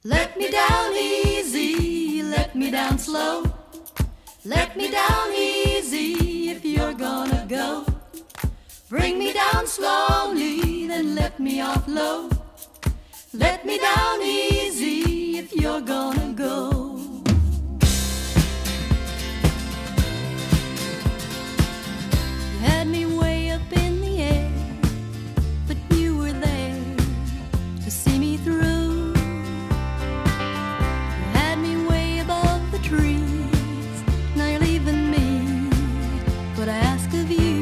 Let me down easy, let me down slow. Let me down easy if you're gonna go. Bring me down slowly, then let me off low. Let me down easy if you're gonna go. You had me way up in the air, but you were there to see me through. You had me way above the trees, now you're leaving me. What I ask of you,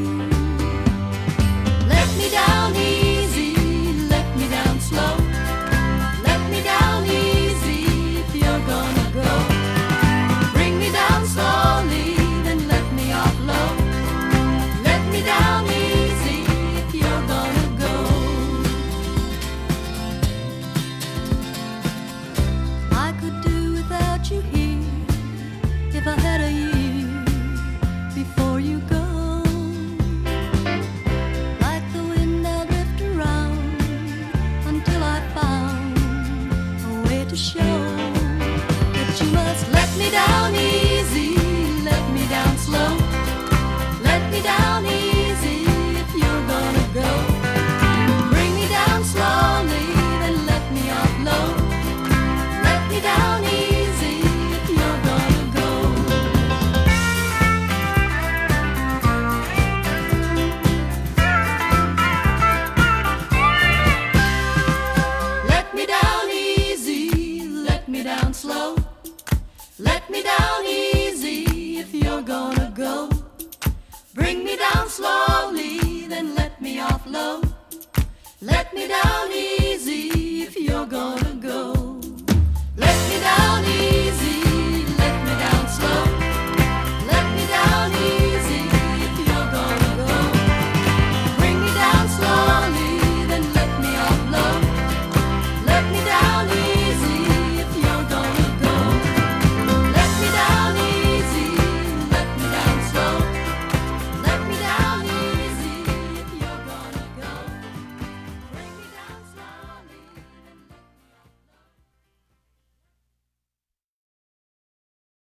let me down easy, let me down slow. Let me down easy if you're gonna go. Bring me down slowly, then let me off low. Let me down easy if you're gonna go. I could do without you here if I had a year before you go. Like the wind I'll drift around until I found a way to show